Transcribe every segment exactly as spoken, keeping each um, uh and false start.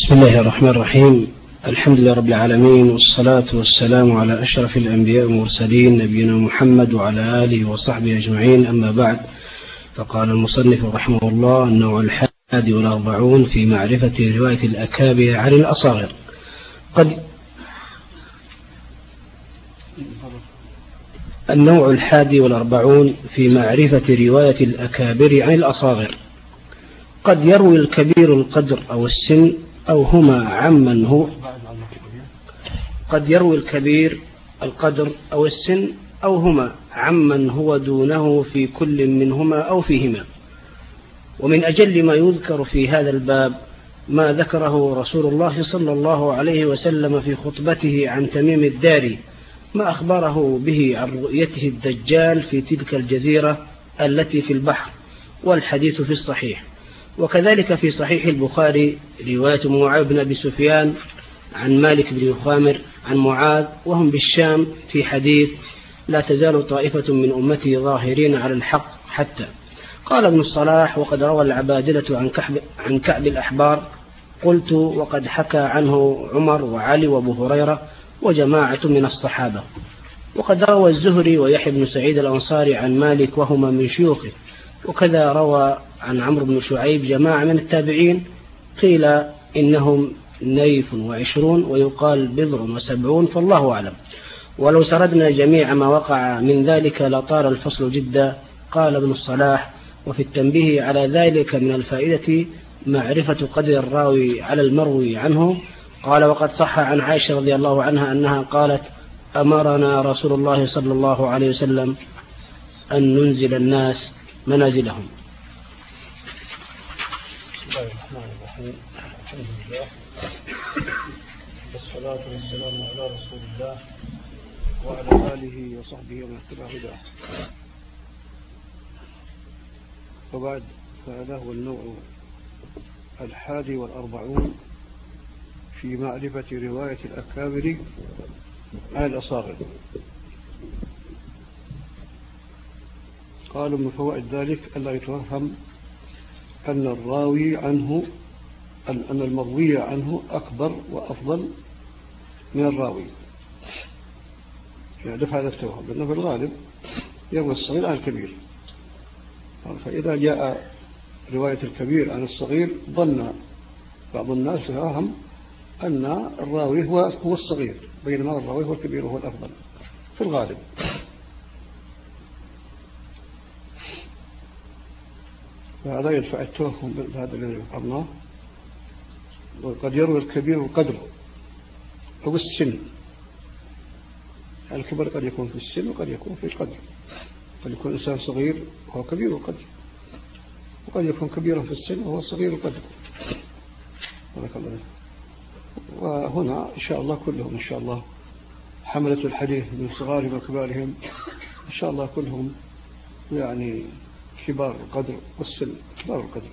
بسم الله الرحمن الرحيم. الحمد لله رب العالمين، والصلاة والسلام على أشرف الأنبياء والمرسلين نبينا محمد وعلى آله وصحبه أجمعين، أما بعد. فقال المصنف رحمه الله: النوع الحادي والأربعون في معرفة رواية الأكابر عن الأصاغر. قد النوع الحادي والأربعون في معرفة رواية الأكابر عن الأصاغر. قد يروي الكبير القدر أو السن أو هما عمن هو قد يروي الكبير القدر أو السن أو هما عمن هو دونه في كل منهما أو فيهما. ومن أجل ما يذكر في هذا الباب ما ذكره رسول الله صلى الله عليه وسلم في خطبته عن تميم الداري، ما أخبره به عن رؤيته الدجال في تلك الجزيرة التي في البحر، والحديث في الصحيح. وكذلك في صحيح البخاري رواية معاذ بن أبي سفيان عن مالك بن يخامر عن معاذ وهم بالشام في حديث: لا تزال طائفة من أمتي ظاهرين على الحق حتى. قال ابن الصلاح: وقد روى العبادلة عن كعب, عن كعب الأحبار. قلت: وقد حكى عنه عمر وعلي وابو هريرة وجماعة من الصحابة. وقد روى الزهري ويحيى بن سعيد الأنصاري عن مالك وهما من شيوخه. وكذا روى عن عمرو بن شعيب جماعة من التابعين، قيل إنهم نيف وعشرون ويقال بضع وسبعون، فالله أعلم. ولو سردنا جميع ما وقع من ذلك لطار الفصل جدا. قال ابن الصلاح: وفي التنبيه على ذلك من الفائدة معرفة قدر الراوي على المروي عنه. قال: وقد صح عن عائشة رضي الله عنها أنها قالت: أمرنا رسول الله صلى الله عليه وسلم أن ننزل الناس منازلهم. بسم الله الرحمن الرحيم. الحمد لله والصلاة والسلام على رسول الله وعلى آله وصحبه ومن اتبع هداه. وبعد، فهذا هو النوع الحادي والأربعون في معرفة رواية الأكابر عن الأصاغر. قالوا من فوائد ذلك ألا يتوهم أن الراوي عنه أن المروي عنه أكبر وأفضل من الراوي، يعني دفع هذا التوهم، لأنه في الغالب يروي الصغير عن الكبير. فإذا جاء رواية الكبير عن الصغير ظن بعض الناس فهم أن الراوي هو هو الصغير، بينما الراوي هو الكبير وهو الأفضل في الغالب. فهذا يدفع التوهم بهذا الذي ذكرناه. وقد يروي الكبير القدر أو السن. الكبر قد يكون في السن وقد يكون في القدر. قد يكون إنسان صغير وهو كبير القدر، وقد يكون كبيرا في السن وهو صغير القدر. وهنا إن شاء الله كلهم إن شاء الله حملة الحديث من صغارهم وكبارهم إن شاء الله كلهم يعني كبار القدر والسن كبار القدر.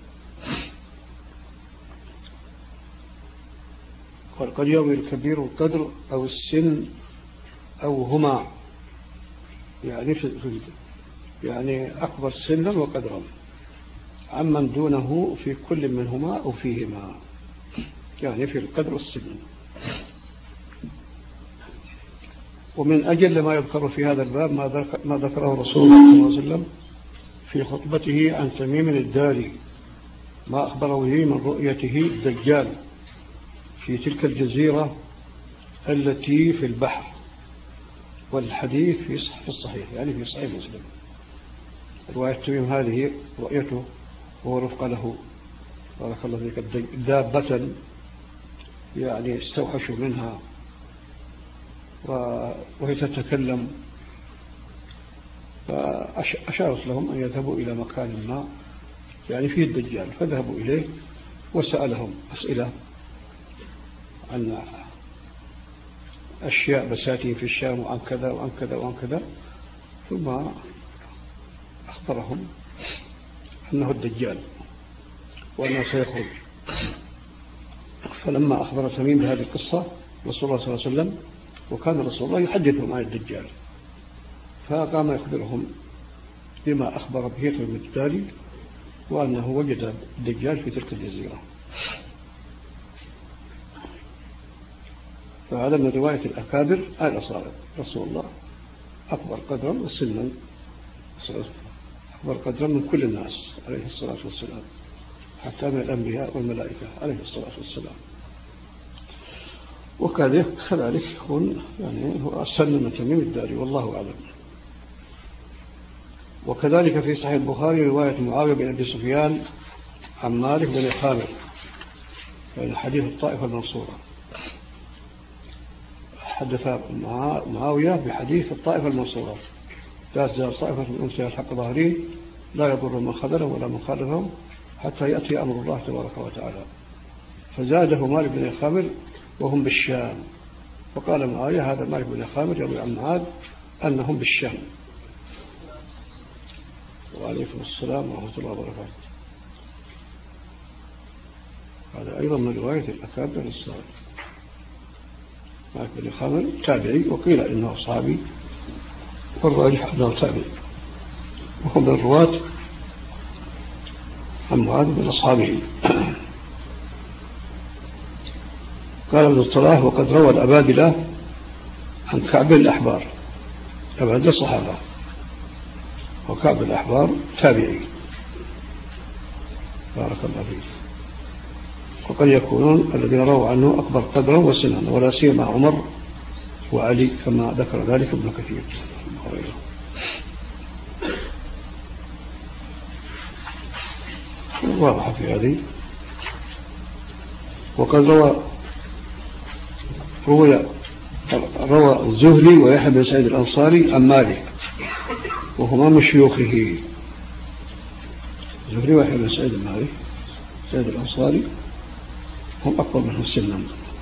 قد يروي الكبير القدر أو السن أو هما، يعني في يعني أكبر سنا وقدرا عمن دونه في كل منهما أو فيهما، يعني في القدر والسن. ومن أجل ما يذكر في هذا الباب ما ذكره رسول الله صلى الله عليه وسلم في خطبته عن تميم الداري، ما أخبره به من رؤيته الدجال في تلك الجزيرة التي في البحر، والحديث في الصحيح يعني في صحيح مسلم. رواية تميم هذه رؤيته وهو رفق له بارك الله فيك دابة يعني استوحشوا منها وهي تتكلم، فأشارت لهم أن يذهبوا إلى مكان ما يعني فيه الدجال، فذهبوا إليه وسألهم أسئلة عن أشياء بساتين في الشام وعن كذا وعن كذا وعن كذا، ثم أخبرهم أنه الدجال وأنه سيخرج. فلما أخبر تميم بهذه القصة رسول الله صلى الله عليه وسلم، وكان رسول الله يحدثهم عن الدجال، فقام يخبرهم بما أخبر به تميم الداري وأنه وجد الدجال في تلك الجزيرة. فهذا من رواية الأكابر الأصاغر. رسول الله أكبر قدرا وسنا، أكبر قدرا من كل الناس عليه الصلاة والسلام، حتى من الأنبياء والملائكة عليه الصلاة والسلام. وكذلك يكون يعني هو أسن من تميم الداري، والله أعلم. وكذلك في صحيح البخاري رواية معاوية بن أبي سفيان عن مالك بن خامر، يعني حديث الطائفة المنصورة. حدث معاوية بحديث الطائفة المنصورة: لا تزال طائفة من أمتي الحق ظاهرين لا يضر من خذلهم ولا من خالفهم حتى يأتي أمر الله تبارك وتعالى. فزاده مالك بن خامر: وهم بالشام. فقال معاوية: هذا مالك بن خامر يروي عن معاذ أنهم بالشام. وعليكم السلام ورحمة الله وبركاته. هذا أيضا من رواية الأكابر الصغير. مالك بن خامر تابعي، وقيل إنه صحابي، والراجح أنه تابعي، وهو من الرواة عن معاذ من أصحابه. قال ابن الصلاح: وقد روى الأبادلة عن كعب الأحبار. أبادلة الصحابة، وكعب الأحبار تابعي. بارك الله فيك. وقد يكونون الذين رووا عنه أكبر قدرا وسنا، ولا سيما عمر وعلي كما ذكر ذلك ابن كثير. واضح في هذه. وقد روى روى روى الزهري ويحيى بن سعيد الأنصاري عن مالك، وهما من شيوخه. الزهري ويحيى بن سعيد المالك سعيد الأنصاري هم أكبر منه سنا.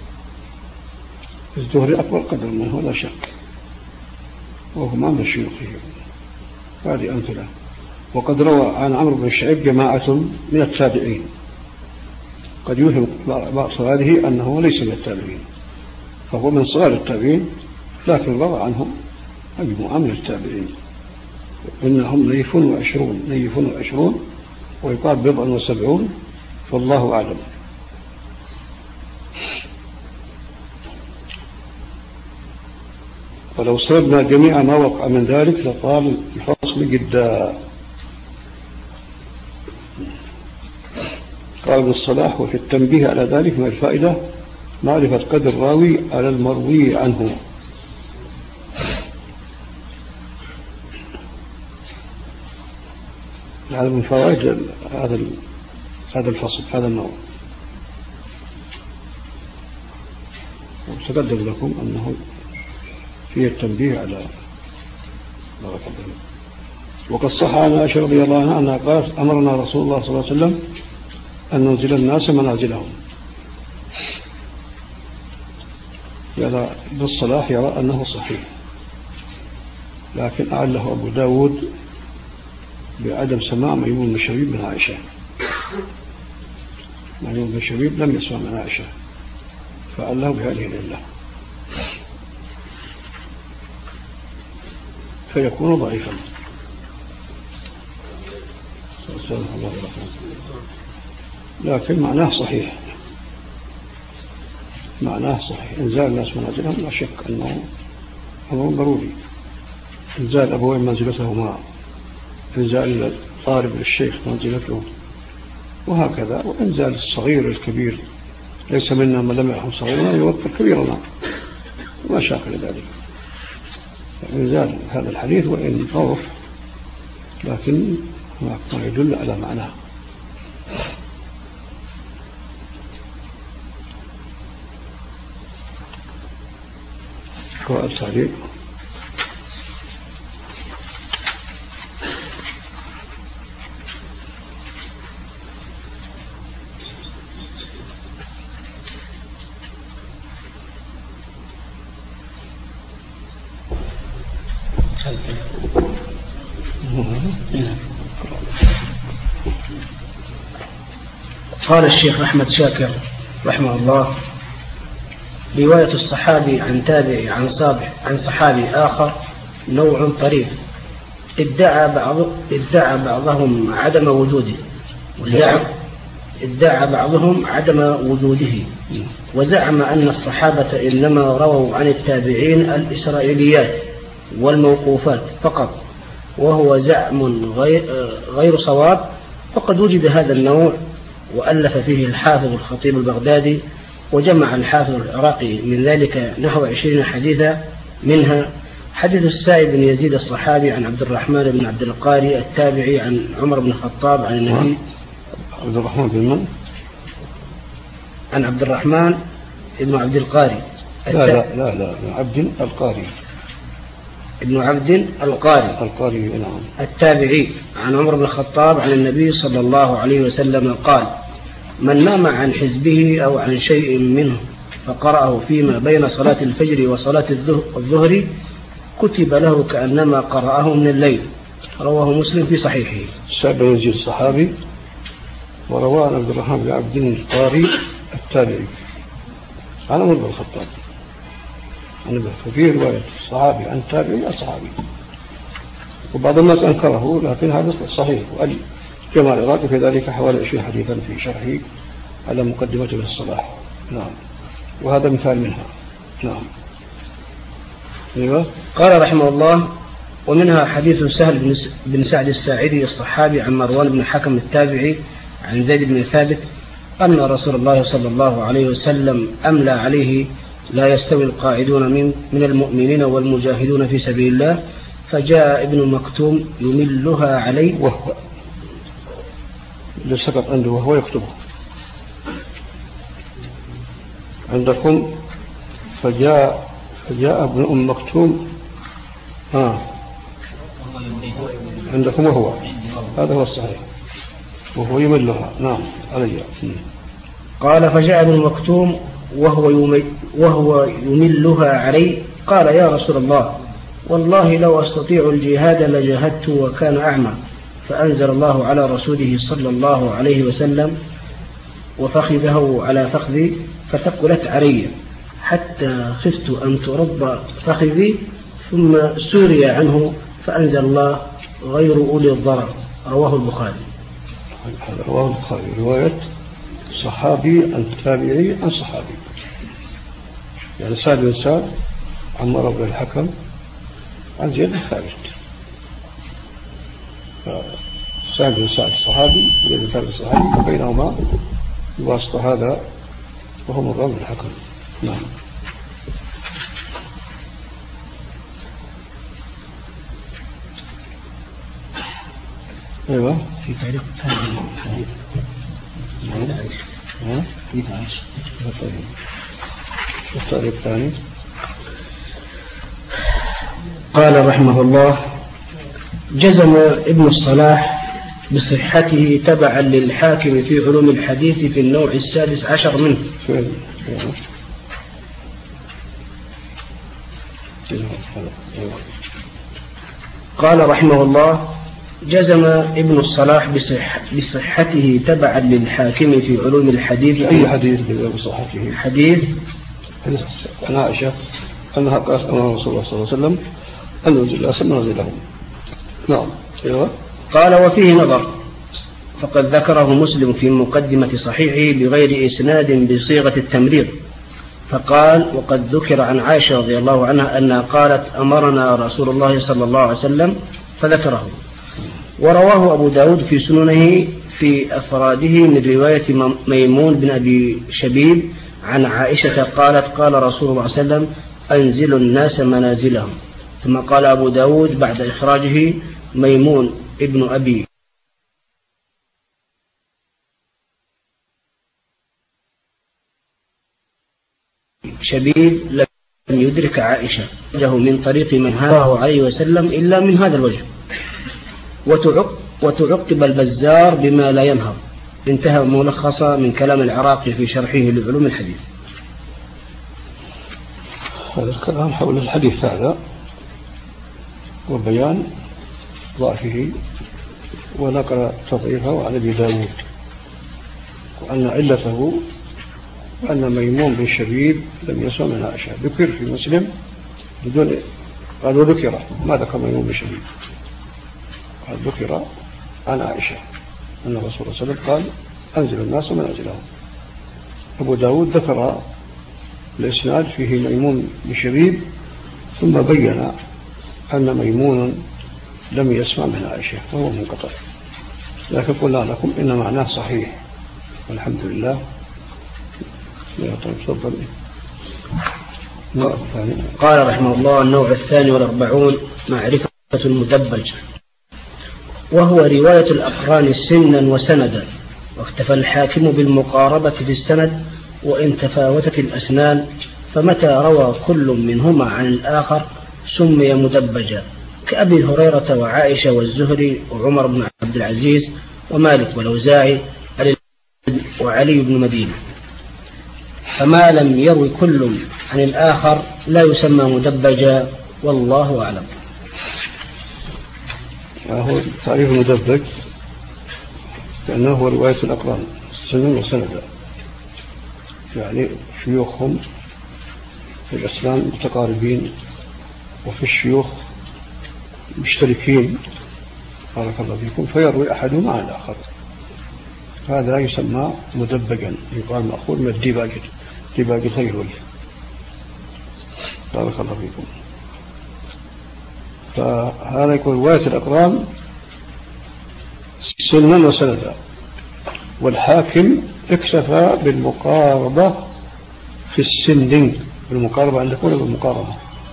الزهري أكبر قدر منه لا شك، وهما من شيوخه. هذه أمثلة. وقد روى عن عمرو بن شعيب جماعة من التابعين، قد يوهم بعض هذه أنه ليس من التابعين، فهو من صغار التابعين، لكن روى عنهم مجموعة من التابعين. إنهم نيف وعشرون نيف وعشرون ويقال بضع وسبعون، فالله أعلم. ولو سردنا جميع ما وقع من ذلك لطال الفصل جدا. قال ابن الصلاح: وفي التنبيه على ذلك من الفائدة معرفة قدر الراوي على المروي عنه. هذا من فوائد هذا هذا الفصل، هذا النوع. وتقدم لكم أنه فيه التنبيه على ما قدم. وقد صح عن عائشة رضي الله عنها أنها قالت: أمرنا رسول الله صلى الله عليه وسلم أن ننزل الناس منازلهم. يعني بالصلاح يرى أنه صحيح، لكن أعله أبو داود بعدم سماع ميمون بن شبيب من عائشة. ميمون بن شبيب لم يسمع من عائشة، فأعله بهذه العلة، فيكون ضعيفا. لكن معناه صحيح، معناه صحيح. إنزال الناس منازلهم لا شك أنه أمر ضروري. إنزال أبوين منزلتهما، إنزال الطالب للشيخ منزلته، وهكذا. وإنزال الصغير الكبير، ليس منا من لم يرحم صغيرنا يوقر كبيرنا، وما شاكل ذلك. إنزال هذا الحديث وإن طرف، لكن ما يدل على معناه. قراءة التعليق. قال الشيخ أحمد شاكر رحمه الله: رواية الصحابي عن تابعي عن صابح عن صحابي آخر نوع طريف، ادعى بعض ادعى بعضهم عدم وجوده، وزعم ادعى بعضهم عدم وجوده، وزعم أن الصحابة إنما رووا عن التابعين الإسرائيليات والموقوفات فقط، وهو زعم غير صواب. فقد وجد هذا النوع وألف فيه الحافظ الخطيب البغدادي، وجمع الحافظ العراقي من ذلك نحو عشرين حديثا، منها حديث السائب بن يزيد الصحابي عن عبد الرحمن بن عبد القاري التابعي عن عمر بن الخطاب عن النبي. عبد الرحمن بن من؟ عن عبد الرحمن بن عبد القاري. لا لا لا لا عبد القاري ابن عبد القاري القاري نعم التابعي عن عمر بن الخطاب عن النبي صلى الله عليه وسلم قال: من نام عن حزبه أو عن شيء منه فقرأه فيما بين صلاة الفجر وصلاة الظهر كتب له كأنما قرأه من الليل. رواه مسلم في صحيحه. السائب بن يزيد الصحابي، ورواه عن عبد الرحمن بن عبد القاري التابعي عن عمر بن الخطاب. ففيه رواية الصحابي عن التابعي الصحابي، وبعض الناس أنكره، لكن هذا صحيح. وجمع العراقي في ذلك حوالي عشرين حديثا في شرحه على مقدمته للصلاح. نعم، وهذا مثال منها. نعم. أيوة. قال رحمه الله: ومنها حديث سهل بن سعد الساعدي الصحابي عن مروان بن الحكم التابعي عن زيد بن ثابت أن رسول الله صلى الله عليه وسلم أملى عليه: لا يستوي القاعدون من, من المؤمنين والمجاهدون في سبيل الله. فجاء ابن مكتوم يملها عليه، وهو سقط عنده وهو يكتبه عندكم. فجاء فجاء ابن أم مكتوم آه. عندكم وهو، هذا هو الصحيح، وهو يملها. نعم علي. قال: فجاء ابن مكتوم وهو وهو يملها علي، قال: يا رسول الله، والله لو أستطيع الجهاد لجاهدت وكان أعمى. فأنزل الله على رسوله صلى الله عليه وسلم: وفخذه على فخذي فثقلت علي حتى خفت أن ترب فخذي، ثم سوري عنه فأنزل الله: غير أولي الضرر. رواه البخاري. رواه البخاري رواية صحابي عن تابعي عن صحابي، يعني سعد بن سعد عن مروان بن الحكم عن زيد بن ثابت. سعد بن سعد الصحابي وزيد بن ثابت الصحابي، وبينهما الواسطة هذا وهو مروان بن الحكم. نعم. ايوه. في تعليق ثاني الحديث ها؟ حديث عائشة. طيب. التعليق الثاني قال رحمه الله: جزم ابن الصلاح بصحته تبعا للحاكم في علوم الحديث في النوع السادس عشر منه. قال رحمه الله: جزم ابن الصلاح بصح بصحته تبعا للحاكم في علوم الحديث. أي حديث بصحته؟ حديث عن عائشة أنها قالت أن رسول الله صلى الله عليه وسلم أن نزل الله سمى نزلهم. نعم. أيوة. قال: وفيه نظر، فقد ذكره مسلم في مقدمة صحيحه بغير إسناد بصيغة التمريض، فقال: وقد ذكر عن عائشة رضي الله عنها أنها قالت: أمرنا رسول الله صلى الله عليه وسلم، فذكره. ورواه أبو داود في سننه في أفراده من رواية ميمون بن أبي شبيب عن عائشة قالت: قال رسول الله صلى الله عليه وسلم: أنزلوا الناس منازلهم. ثم قال أبو داود بعد إخراجه: ميمون ابن أبي شبيب لم يدرك عائشة له من طريق من هذا عليه وسلم إلا من هذا الوجه. وتعقب البزار بما لا ينهض. انتهى ملخصا من كلام العراقي في شرحه لعلوم الحديث. هذا الكلام حول الحديث هذا وبيان ضعفه، ونقل تضعيفه عن ابي داود، وأن علته أن ميمون بن شبيب لم يسمع من عائشة. ذكر في مسلم بدون قال: وذكر، ما ذكر ميمون بن شبيب، قال ذكر عن عائشة أن الرسول صلى الله عليه وسلم قال: أنزل الناس منازلهم. أبو داود ذكر الإسناد فيه ميمون بشبيب، ثم بين أن ميمون لم يسمع من عائشة وهو منقطع، لكن قلنا لكم إن معناه صحيح والحمد لله. تفضل. قال رحمه الله: النوع الثاني والأربعون معرفة المدبج، وهو رواية الأقران سنا وسندا، واكتفى الحاكم بالمقاربة في السند وإن تفاوتت الأسنان، فمتى روى كل منهما عن الآخر سمي مدبجا، كأبي هريرة وعائشة والزهري وعمر بن عبد العزيز ومالك والأوزاعي وعلي بن مدينة. فما لم يروي كل عن الآخر لا يسمى مدبجا، والله أعلم. هو تعريف المدبج لأنه هو رواية الأقران سنا وسندا، يعني شيوخهم في الإسلام متقاربين وفي الشيوخ مشتركين بارك الله فيكم، فيروي أحدهم عن الآخر، هذا يسمى مدبجا، يقال مأخوذ من الديباجة، ديباجة يروي بارك الله فيكم. فهذا يكون رواية الأقران سنا وسندا، والحاكم اكتفى بالمقاربة في السن، بالمقاربة أن تكون بالمقارنة.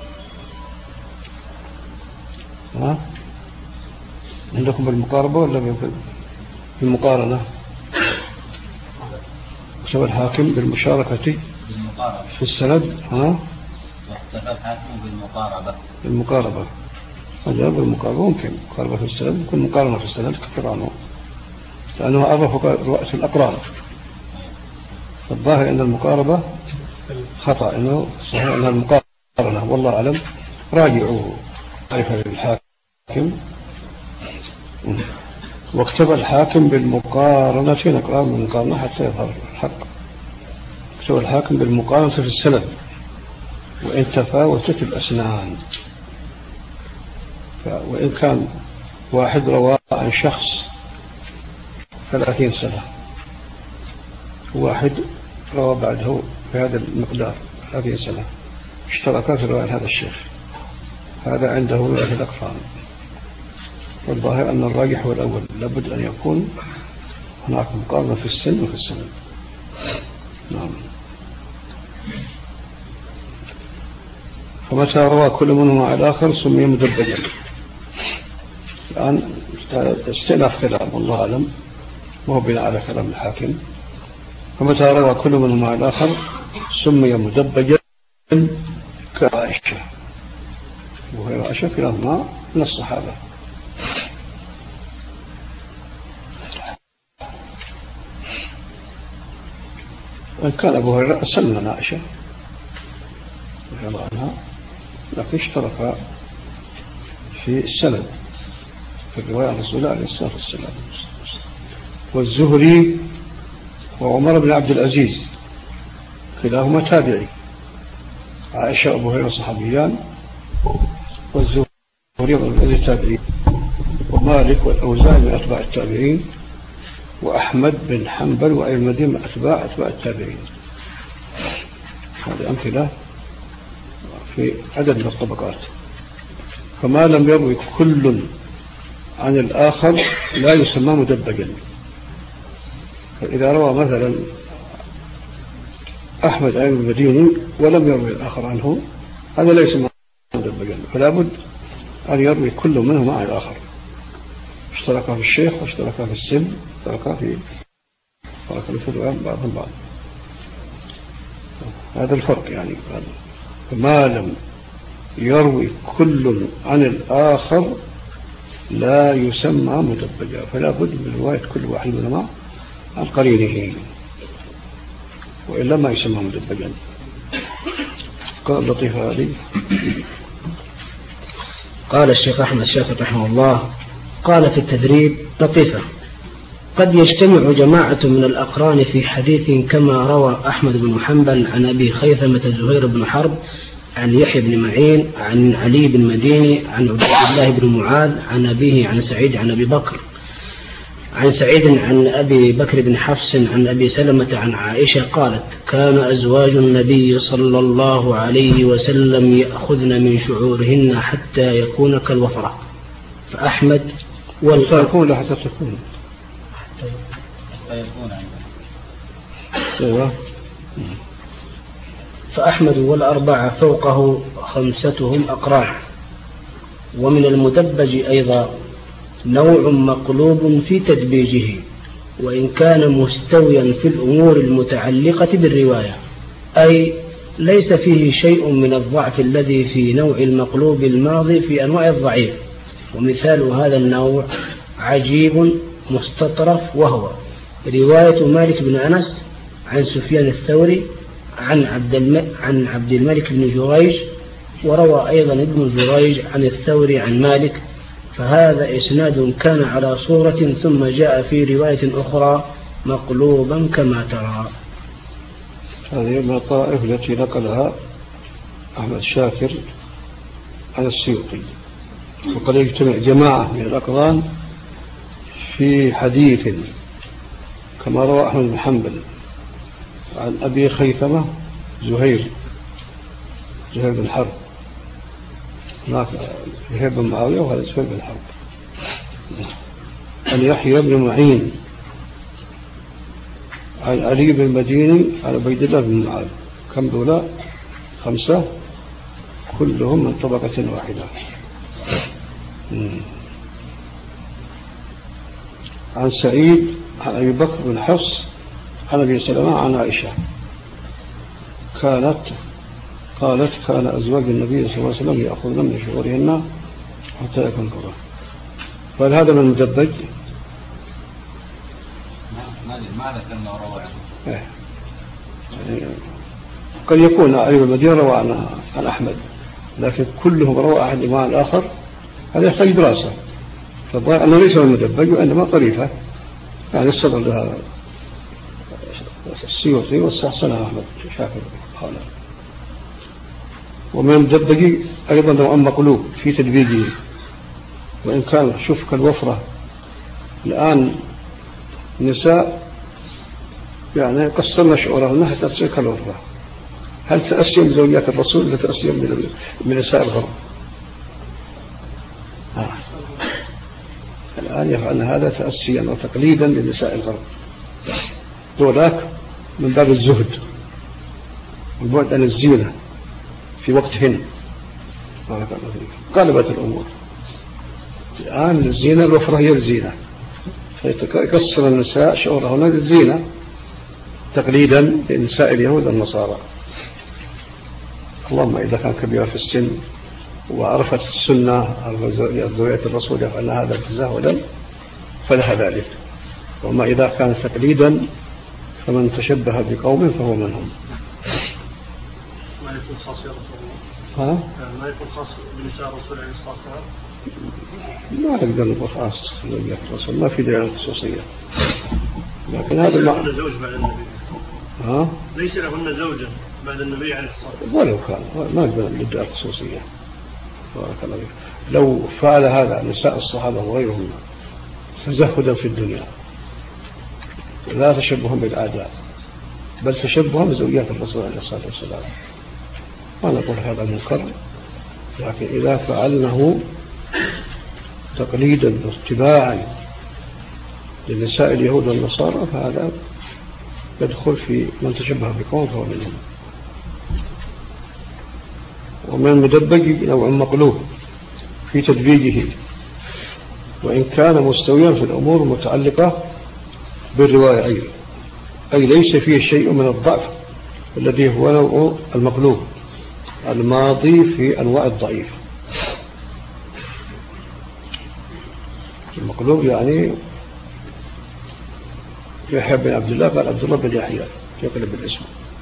ها؟ عندكم بالمقاربة ولا بالمقارنة؟ اكتفى الحاكم بالمشاركة في السند. ها؟ اكتفى الحاكم بالمقاربة بالمقاربة هذا بالمقاربة ممكن مقاربة في السند، ممكن مقارنة في السند كثير عنه، لأنه عرف رأس الأقران. الظاهر أن المقاربة خطأ، إنه صحيح أنها المقارنة، والله أعلم. راجعوا معرفة الحاكم. واكتب الحاكم بالمقارنة، نقرأ بالمقارنة حتى يظهر الحق. اكتب الحاكم بالمقارنة في السند وإن تفاوتت الأسنان، وإن كان واحد روى عن شخص ثلاثين سنة، واحد روى بعده بهذا المقدار ثلاثين سنة، اشتركا في رواية هذا الشيخ، هذا عنده رواية الأقران. والظاهر أن الراجح هو الأول، لابد أن يكون هناك مقارنة في السن وفي السند. نعم. فمتى روى كل منهما على الآخر سمي مدبجا. الآن استئناف كلام، والله أعلم، وهو بناء على كلام الحاكم. فمتى روى كل منهما على الآخر سمي مدبجا كعائشة وهي عائشة كلاهما من الصحابة. وإن كان أبو هريرة أسلم من عائشة رضي الله عنها، لكن اشترك في السند في الرواية عن رسول الله عليه الصلاة والسلام. والزهري وعمر بن عبد العزيز كلاهما تابعي، عائشة وأبو هريرة صحابيان، والزهري وابن عبد تابعي، ومالك والأوزاعي من أتباع التابعين، وأحمد بن حنبل وأهل المدينة من أتباع أتباع التابعين. هذه أمثلة في عدد من الطبقات. فما لم يروي كل عن الآخر لا يسمى مدبجا. فإذا روى مثلا أحمد عن المديني ولم يروي الآخر عنه، هذا لا يسمى مدبجا، فلا بد أن يروي كل منهما عن الآخر، اشتركا في الشيخ واشتركا في السن، اشتركا في فرق في الرواية بعضهم بعض. هذا الفرق يعني. فما لم يروي كل عن الآخر لا يسمى مدبجا، فلا بد من رواية كل واحد منهما عن قرينه، وإلا ما يسمى مدبجا. قال لطيفة هذه. قال الشيخ أحمد شاكر رحمه الله: قال في التدريب لطيفة: قد يجتمع جماعة من الأقران في حديث كما روى أحمد بن حنبل عن أبي خيثمة زهير بن حرب عن يحيى بن معين عن علي بن مديني عن عبد الله بن معاذ عن أبيه عن سعيد عن أبي بكر عن سعيد عن أبي بكر بن حفص عن أبي سلمة عن عائشة قالت كان أزواج النبي صلى الله عليه وسلم يأخذن من شعورهن حتى يكون كالوفرة. فأحمد والفرقون حتى تكون حتى يكون أيوة. فأحمد والأربعة فوقه خمستهم أقران. ومن المدبج أيضا نوع مقلوب في تدبيجه وإن كان مستويا في الأمور المتعلقة بالرواية، أي ليس فيه شيء من الضعف الذي في نوع المقلوب الماضي في أنواع الضعيف. ومثال هذا النوع عجيب مستطرف، وهو رواية مالك بن أنس عن سفيان الثوري عن عبد عن عبد الملك بن جريج، وروى أيضا ابن جريج عن الثوري عن مالك، فهذا إسناد كان على صورة ثم جاء في رواية أخرى مقلوبا كما ترى. هذه من الطرائف التي نقلها أحمد شاكر عن السيوطي، وقد يجتمع جماعة من الأقران في حديث كما روى أحمد بن حنبل عن أبي خيثمة زهير زهير بن حرب، هناك زهير بن معاوية وهذا زهير بن حرب، عن يحيى بن معين عن علي بن المديني عن عبيد الله بن معاذ. كم دولة؟ خمسة كلهم من طبقة واحدة. عن سعيد عن أبي بكر بن حفص عن أبي سلمة عن عائشة كانت قالت كان أزواج النبي صلى الله عليه وسلم يأخذن من شعورهن حتى يكون كبار. فهل هذا من المدبج؟ ما ذكرنا روى عنه. يعني قد يكون علي المدينة روى عن أحمد، لكن كلهم روى أحد مع الآخر، هذا يحتاج دراسة. فالظاهر أنه ليس من المدبج وإنما طريفة، يعني استدل لها السيوطي واستحسنها أحمد شاكر قال. ومن المدبج أيضا نوع مقلوب في تدبيجه وإن كان شوف كالوفرة. الآن النساء يعني قصرنا شعورهن حتى تصير كالوفرة. هل تأسيا بزوجات الرسول ولا تأسيا من نساء الغرب؟ آه. الآن يفعلن هذا تأسيا وتقليدا لنساء الغرب، وذاك من باب الزهد والبعد عن الزينة في وقتهن. قلبت الأمور الآن الزينة الوفرة هي الزينة، فيقصر النساء شعورهن للزينة تقليدا لنساء اليهود والنصارى. اللهم إذا كان كبيرة في السن وعرفت السنة زوجة الرسول يفعلن هذا تزاهدا فلها ذلك، وما إذا كان تقليدا فمن تشبه بقوم فهو منهم. ما يكون خاص يا رسول الله؟ ها؟ ما يكون خاص بنساء الرسول عليه الصلاة والسلام؟ ما نقدر نقول خاص زوجة الرسول، ما في دليل خصوصية، لكن هذا لهن زوج بعد النبي. ها؟ ليس لهن زوجا بعد النبي عليه الصلاة والسلام. ولو كان ما نقدر ندعي الخصوصية. بارك الله فيك. لو فعل هذا نساء الصحابة وغيرهم تزهدا في الدنيا لا تشبههم بالأعداء بل تشبههم بزوجات الرسول عليه الصلاة والسلام، ما نقول هذا منكر، لكن إذا فعلنه تقليدا واتباعا لنساء اليهود والنصارى فهذا يدخل في من تشبه بقوم فهو منهم. ومن المدبج نوع مقلوب في تدبيجه وإن كان مستويا في الأمور المتعلقة بالرواية، أي, أي ليس فيه شيء من الضعف الذي هو نوع المقلوب الماضي في أنواع الضعيف. المقلوب يعني يحيى بن عبد الله قال عبد الله بن يحيى يقلب الاسم،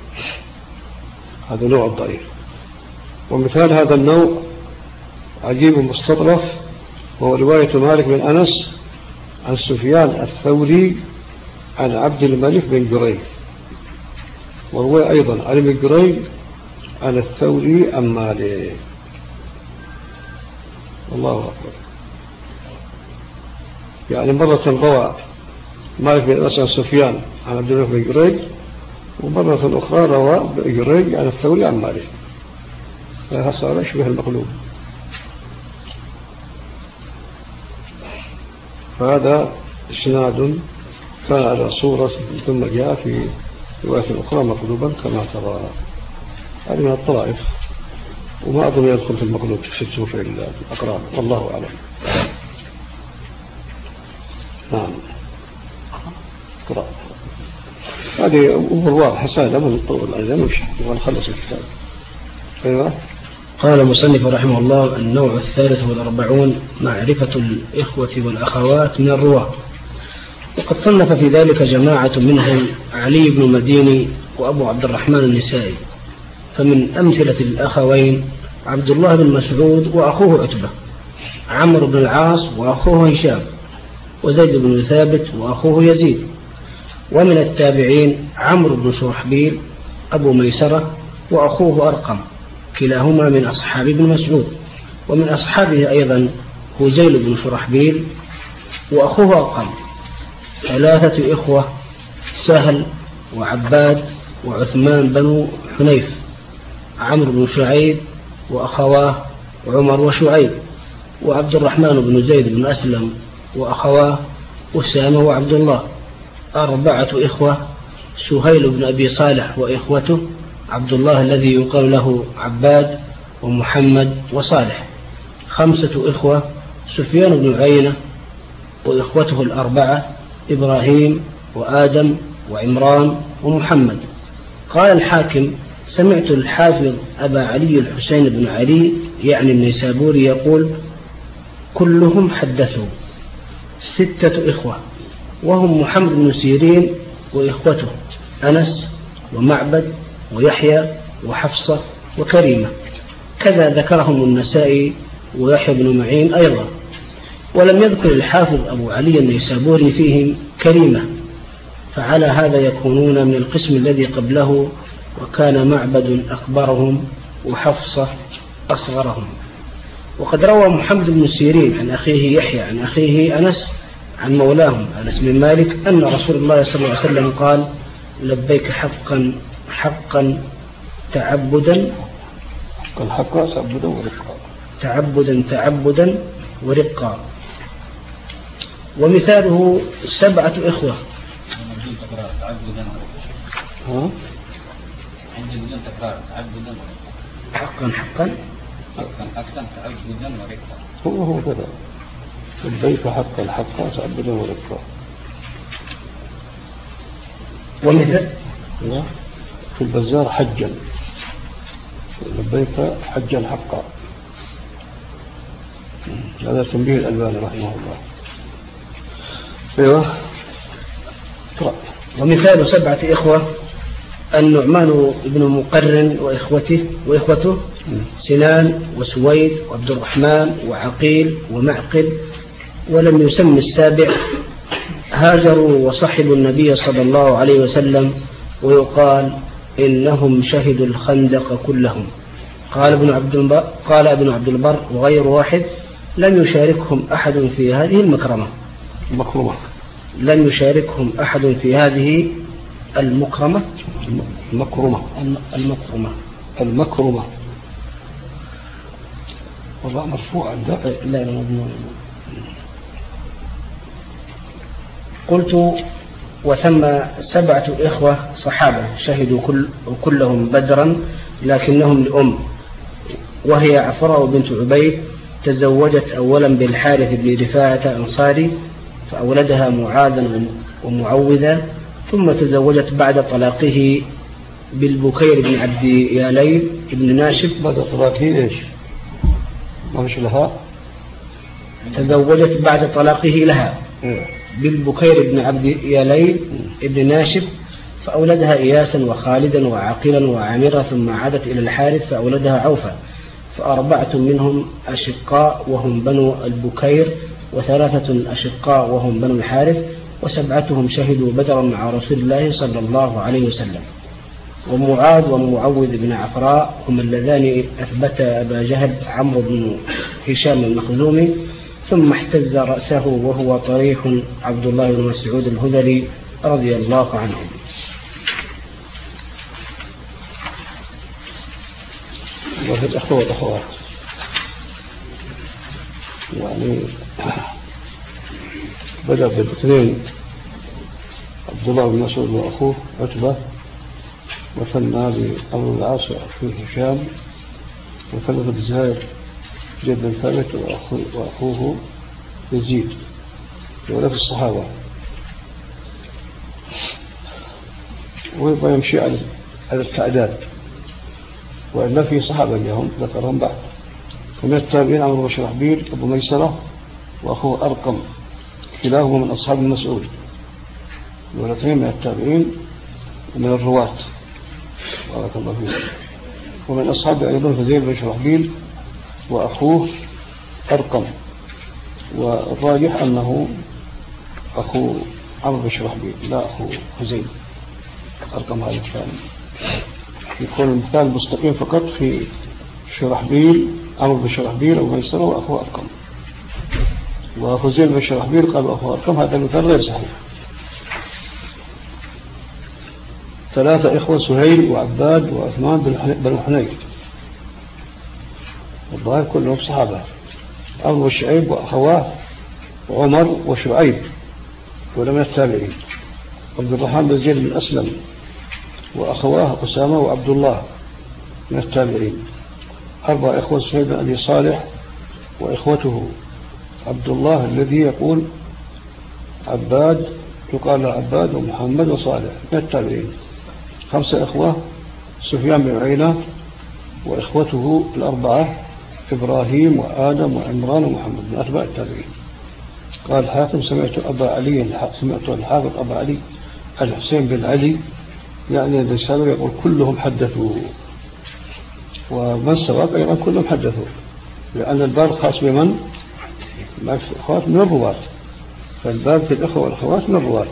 هذا نوع الضعيف. ومثال هذا النوع عجيب مستطرف وهو رواية مالك بن أنس عن سفيان الثوري عن عبد الملك بن جريج، وروي أيضا عن بن جريج عن الثوري عن مالك. الله أكبر. يعني مرة روى مالك بن أنس عن سفيان عن عبد الله بن جريج، ومرة أخرى روى جريج عن الثوري عن مالك، فهذا صار يشبه المقلوب. فهذا إسناد كان على صورة ثم جاء في رواية أخرى مقلوبا كما ترى. هذه من الطرائف، وما أظن يدخل في المقلوب في الأقران، والله أعلم. نعم. قرأ. هذه أمور واضحة سهلة من الطول أيضا، نمشي ونخلص الكتاب. أيوة. قال المصنف رحمه الله: النوع الثالث والأربعون معرفة الإخوة والأخوات من الرواة. وقد صنف في ذلك جماعة منهم علي بن مديني وأبو عبد الرحمن النسائي. فمن أمثلة الأخوين عبد الله بن مسعود وأخوه عتبة، عمرو بن العاص وأخوه هشام، وزيد بن ثابت وأخوه يزيد. ومن التابعين عمرو بن شرحبيل أبو ميسرة وأخوه أرقم، كلاهما من أصحاب ابن مسعود. ومن أصحابه أيضا هزيل بن شرحبيل وأخوه أرقم. ثلاثة إخوة: سهل وعباد وعثمان بن حنيف، عمرو بن شعيب وأخواه عمر وشعيب، وعبد الرحمن بن زيد بن أسلم وأخواه أسامة وعبد الله. أربعة إخوة: سهيل بن أبي صالح وإخوته عبد الله الذي يقال له عباد ومحمد وصالح. خمسة إخوة: سفيان بن عيينة وإخوته الأربعة إبراهيم وآدم وعمران ومحمد. قال الحاكم: سمعت الحافظ أبا علي الحسين بن علي يعني النيسابوري يقول: كلهم حدثوا. ستة إخوة، وهم محمد بن سيرين وإخوته أنس ومعبد ويحيى وحفصة وكريمة، كذا ذكرهم النسائي ويحيى بن معين أيضا. ولم يذكر الحافظ أبو علي النيسابوري فيهم كريمة، فعلى هذا يكونون من القسم الذي قبله، وكان معبد أكبرهم وحفصة أصغرهم. وقد روى محمد بن سيرين عن أخيه يحيى عن أخيه أنس عن مولاهم أنس بن مالك أن رسول الله صلى الله عليه وسلم قال: لبيك حقا حقا تعبدا حقا حقا تعبدا ورقا تعبدا تعبدا ورقا. ومثاله سبعة إخوة. ها؟ عندي بدون تكرار تعبدا حقا حقا حقا حقا تعبدا ورقا. هو هو كذا، لبيك حقا حقا تعبدا ورقا. ومثال في البزار حجا، لبيك حجا حقا. هذا تنبيه الألباني رحمه الله. ايوه. ومثال سبعة إخوة النعمان بن مقرن وإخوته وإخوته سنان وسويد وعبد الرحمن وعقيل ومعقل. ولم يسم السابع هاجروا وصحبوا النبي صلى الله عليه وسلم، ويقال إنهم شهدوا الخندق كلهم. قال ابن عبد البر قال ابن عبد البر وغير واحد: لم يشاركهم أحد في هذه المكرمة المكرمة لم يشاركهم أحد في هذه المكرمة المكرمة المكرمة المكرمة والله مرفوع عندك. لا لا مضمون. قلت: وثم سبعة إخوة صحابة شهدوا كل كلهم بدرا، لكنهم لأم، وهي عفراء بنت عبيد، تزوجت أولا بالحارث بن رفاعة أنصاري فأولدها معاذا ومعوذا، ثم تزوجت بعد طلاقه بالبكير بن عبد ياليل بن ناشف. بعد طلاقه إيش؟ ما مش لها؟ تزوجت بعد طلاقه لها بالبكير بن عبد ياليل بن ناشف فأولدها إياسا وخالدا وعاقلا وعامرا، ثم عادت إلى الحارث فأولدها عوفا. فأربعة منهم أشقاء وهم بنو البكير، وثلاثة أشقاء وهم بنو الحارث، وسبعتهم شهدوا بدرا مع رسول الله صلى الله عليه وسلم. ومعاذ ومعوذ بن عفراء هم اللذان أثبتا أبا جهل عمرو بن هشام المخزومي ثم احتز رأسه وهو طريح عبد الله بن مسعود الهذلي رضي الله عنه. وفي الأخوة والأخوات يعني بدأ بالاثنين عبد الله بن مسعود وأخوه عتبة، وثنى بأمر العاص وأخوه هشام، وثلث بزهير زيد بن ثابت وأخوه يزيد، ولا في الصحابة. ويبقى يمشي على التعداد، وإلا في صحابة اليوم ذكرهم بعد. ومن التابعين عمرو بن شرحبيل أبو ميسرة وأخوه أرقم، كلاهما من أصحاب المسعود، والاثنين من التابعين ومن الرواة بارك الله فيهم. ومن أصحاب أيضا فزيل بن شرحبيل وأخوه أرقم، والراجح أنه أخو عمرو بن شرحبيل لا أخو فزيل. أرقم هذا الثاني يكون المثال مستقيم فقط في شرحبيل، عمرو بن شرحبيل أو ميسرة وأخوه أرقم. وفزيل بن شرحبيل قال أخوه أرقم، هذا المثال غير صحيح. ثلاثة إخوة سهيل وعباد وعثمان بن حنيف، الظاهر كلهم صحابة. عمرو وشعيب وأخواه وعمر وشعيب ولم التابعين. عبد الرحمن بن زيد بن أسلم وأخواه أسامة وعبد الله من التابعين. أربع إخوة سهيل بن أبي صالح وإخوته عبد الله الذي يقول عباد، يقال له عباد ومحمد وصالح من التابعين. خمسة إخوة سفيان بن عيينة وإخوته الأربعة إبراهيم وآدم وعمران ومحمد من أتباع التابعين. قال الحاكم سمعت أبا علي، سمعت الحافظ أبا علي الحسين بن علي يعني الرسالة يقول كلهم حدثوا، ومن سبق أيضا كلهم حدثوا، لأن الباب خاص بمن؟ مع الأخوات من الرواة، فالباب في الأخوة والأخوات من الرواة.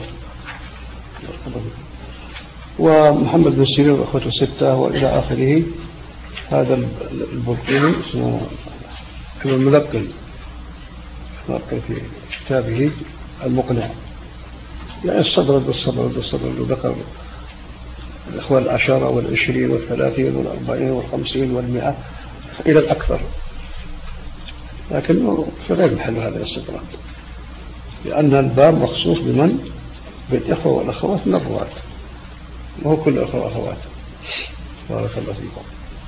ومحمد بن سيرين وأخوته ستة وإلى آخره. هذا البرقيني اسمه الملقن، الملقن في كتابه المقنع، يعني الصدر الصدر الصدر وذكر الأخوة العشرة والعشرين والثلاثين والأربعين والخمسين والمئة إلى الأكثر، لكنه في غير محل هذا الاستدراك، لأن الباب مخصوص بمن؟ بالإخوة والأخوات من الرواة، وهو كل أخوة وأخوات. بارك الله فيكم.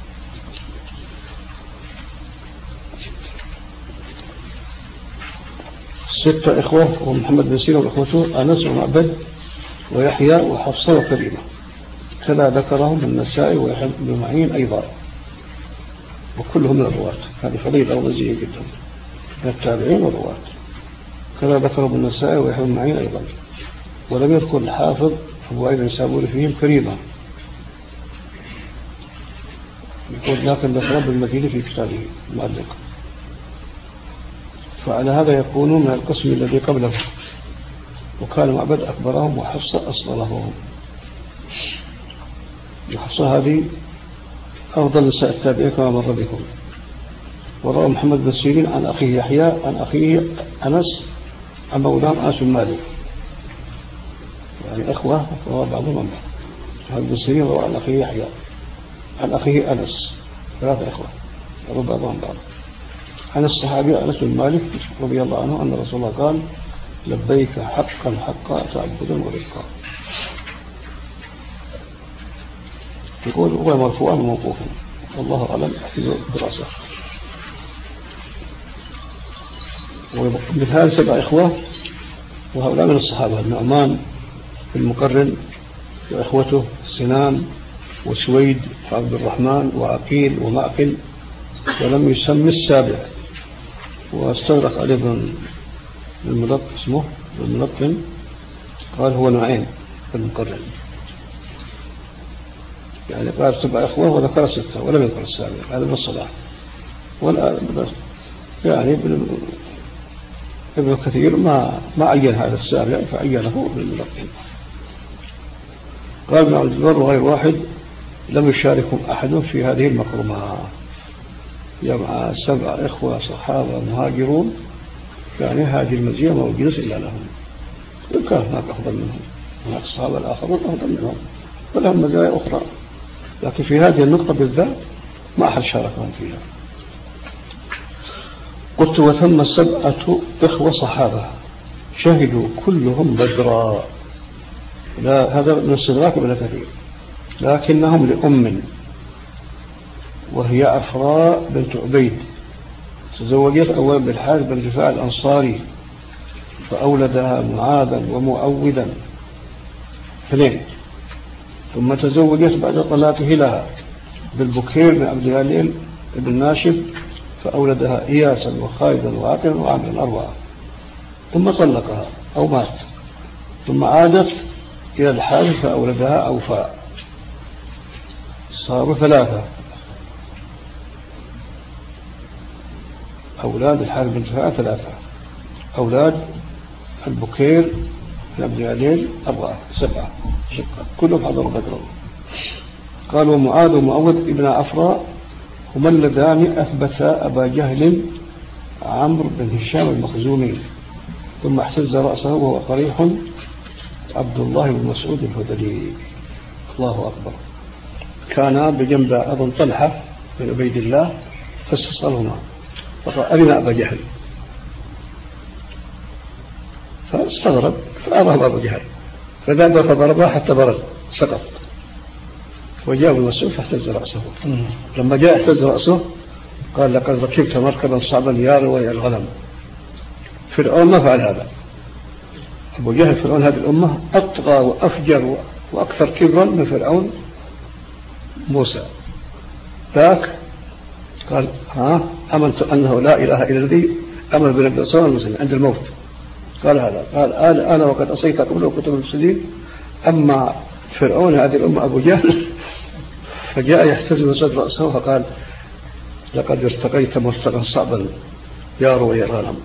ستة إخوة ومحمد بن سيرين وإخوته أنس ومعبد ويحيى وحفصة وكريمة، كذا ذكرهم النسائي ويحيى بن معين أيضا، وكلهم من الرواة. هذه فضيلة ومزية جدا من التابعين والرواة. كذا ذكرهم النسائي ويحيى بن معين أيضا. ولم يذكر الحافظ أبو عيد النسابوري فيهم كريمة، يقول لكن ذكر بالمدينة في كتابه المعلق. فعلى هذا يكون من القسم الذي قبله، وكان معبد أكبرهم وحفصة أصغرهم. وحفصة هذه أفضل نساء التابعين كما مر بكم. وروى محمد بن سيرين عن أخيه يحيى عن أخيه أنس عن مولاه أنس بن مالك، يعني إخوة روى بعضهم عن بعض. محمد بن سيرين روى عن أخيه يحيى عن أخيه أنس، ثلاثة إخوة روى بعضهم عن بعض. عن الصحابي أنس بن مالك رضي الله عنه أن رسول الله قال لبيك حقا حقا تعبدا ورزقا. يقول هو مرفوعا وموقوفا، والله أعلم في دراسة. ومثال سبع إخوة وهؤلاء من الصحابة: النعمان المقرن وإخوته سنان وسويد وعبد الرحمن وعقيل ومعقل، ولم يسمى السابع. واستغرق عليه بن الملقن اسمه الملقن قال هو نوعين المقرن، يعني قال سبع إخوة وذكر ستة ولم يذكر السابع، هذا من الصلاح. والآن يعني ابن كثير ما ما عين هذا السابع فعينه بالملقن. قال ابن عبد البر وغير واحد لم يشاركهم أحد في هذه المكرمات، جمع سبع إخوة صحابة مهاجرون يعني هذه المزية ما وجدت إلا لهم، وكان هناك أفضل منهم، هناك الصحابة الآخرون أفضل منهم ولهم مزايا أخرى، لكن في هذه النقطة بالذات ما أحد شاركهم فيها. قلت وثم سبعة إخوة صحابة شهدوا كلهم بدرا، لا هذا من استدراك ابن كثير، لكنهم لأم وهي عفراء بنت عبيد تزوجت أولا بالحارث بن رفاعة الأنصاري فأولدها معاذا ومعوذا اثنين، ثم تزوجت بعد طلاقه لها بالبكير بن عبد العليل بن ناشف فأولدها إياسا وخالدا وعاقلا وعاملا أربعة، ثم طلقها أو مات، ثم عادت إلى الحارث فأولدها أوفاء، صاروا ثلاثة أولاد الحارث بن رفاعة ثلاثة، أولاد البكير بن عبد العليل أربعة، سبعة شقة كلهم حضروا بدرا. قالوا معاذ ومعوذ ابن عفراء هما اللذان أثبتا أبا جهل عمرو بن هشام المخزومي، ثم احتز رأسه وهو قريح عبد الله بن مسعود الهذلي. الله أكبر. كان بجنب أظن طلحة بن عبيد الله فاستصلهما فقال أرنا أبا جهل، فاستغرب فأراه أبا جهل فذهب فضربه حتى برد سقط، وجاء ابن مسعود فاحتز رأسه. لما جاء احتز رأسه قال لقد ركبت مركبا صعبا يا روي الغنم. فرعون ما فعل هذا، أبو جهل فرعون هذه الأمة أطغى وأفجر وأكثر كبرا من فرعون موسى. ذاك قال ها أمنت أنه لا إله إلا الذي أمر بنبي صلى الله عليه وسلم عند الموت، قال هذا، قال أنا وقد أصيت قبله كتب المفسدين. أما فرعون هذه الأمة أبو جهل فجاء يحتز وسد رأسه فقال لقد ارتقيت مرتقا صعبا يا روي الغنم،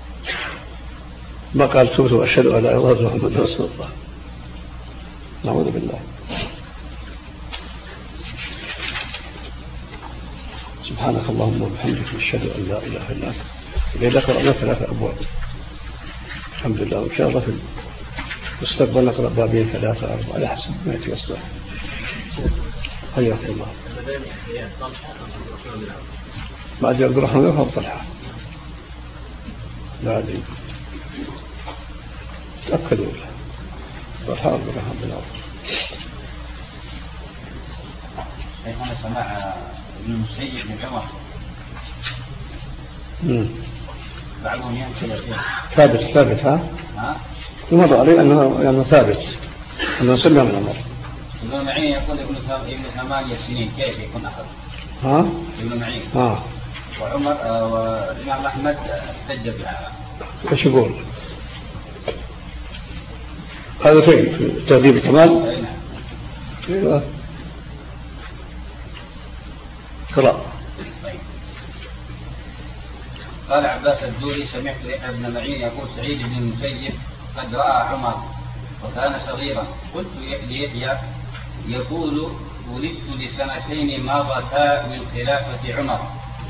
ما قال تبت وأشهد أن لا إله إلا الله محمد رسول الله. نعوذ بالله. سبحانك اللهم وبحمدك نشهد أن لا إله إلا أنت. إذا ذكرنا ثلاثة أبواب الحمد لله، وإن شاء الله في المستقبل نقرأ بابين ثلاثة أربعة على حسب ما يتيسر. حياك الله. بعد عبد الرحمن يفهم طلحة لا أدري تأكدوا له طلحة عبد الرحمن بن عوف. أنا سمع ابن المسيب بن عمر بعضهم ينسى ثابت ثابت ها ها يمر عليه أنه يعني ثابت أنه سمع من عمر. ابن معين يقول ابن ابن ثمانية سنين كيف يكون أخذ؟ ها ابن معين ها وعمر آه والإمام أحمد احتج بها. ايش يقول؟ هذا فين في تهذيب الكمال؟ أي نعم. ايوه قرأ. طيب. قال عباس الدوري سمعت يحيى بن معين يقول سعيد بن المسيب قد رأى عمر وكان صغيرا، قلت ليحيى يقول ولدت لسنتين مضتا من خلافة عمر.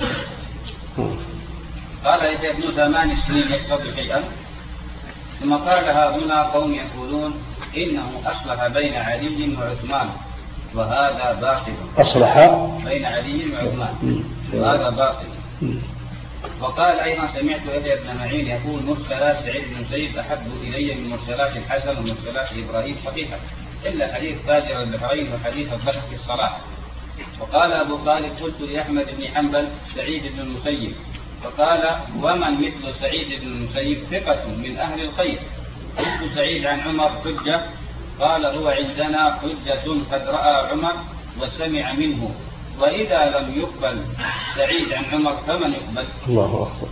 قال يحيى ابن ثمان سنين يكتب شيئا، ثم قال ها هنا قوم يقولون إنه أصلح بين علي وعثمان وهذا باطل. أصلح بين علي وعثمان وهذا باطل. وقال أيضا سمعت يحيى بن معين يقول مرسلات سعيد بن زيد أحب إلي من مرسلات الحسن ومرسلات إبراهيم صحيحة إلا حديث تاجر البحرين وحديث الضحك في الصلاة. وقال أبو طالب قلت لأحمد بن حنبل سعيد بن المسيب، فقال ومن مثل سعيد بن المسيب ثقة من أهل الخير. قلت سعيد عن عمر حجة، قال هو عندنا حجة قد رأى عمر وسمع منه، وإذا لم يقبل سعيد عن عمر فمن يقبل؟ الله أكبر.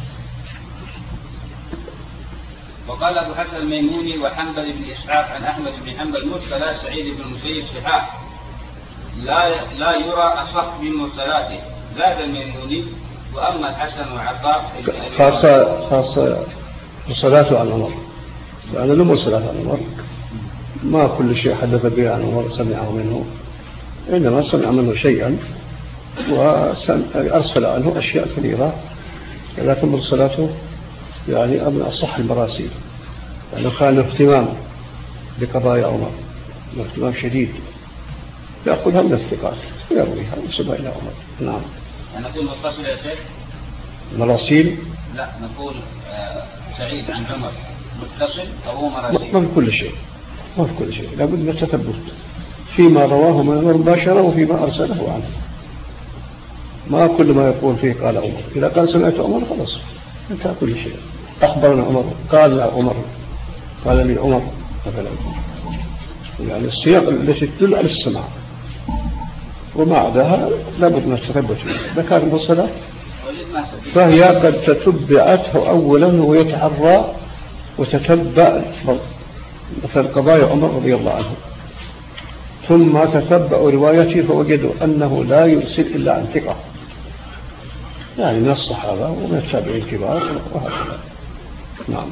وقال أبو حسن الميموني وحنبل بن إسحاق عن أحمد بن حنبل مرسلات سعيد بن المسيب صحاح لا لا يرى أصح من مرسلاته. زاد الميموني وأما الحسن وعطاء خاصة خاصة مرسلاته عن عمر، لأن له مرسلات عن عمر ما كل شيء حدث به عن عمر سمعه منه، إنما سمع منه شيئا وأرسل عنه أشياء كثيرة، لكن مرسلاته يعني من أصح المراسيل، لأنه كان اهتمام بقضايا عمر، اهتمام شديد، يأخذها من الثقات ويرويها وينسبها إلى عمر. نعم. نقول متصل يا شيخ؟ مراسيل؟ لا، نقول آه سعيد عن عمر متصل أو هو مراسيل؟ ما في كل شيء، ما في كل شيء، لابد من التثبت فيما رواه من عمر مباشرة وفيما أرسله عنه. ما كل ما يقول فيه قال عمر، إذا قال سمعت عمر خلاص انتهى كل شيء. أخبرنا عمر، قال عمر، قال لي عمر مثلا، يعني السياق التي تدل على السماع، وما عداها لابد من التثبت فيها. إذا كانت مرسلة فهي قد تتبعته أولا ويتحرى وتتبع مثل قضايا عمر رضي الله عنه، ثم تتبع روايته فوجدوا أنه لا يرسل إلا عن ثقة، يعني من الصحابة ومن التابعين الكبار وهكذا. نعم.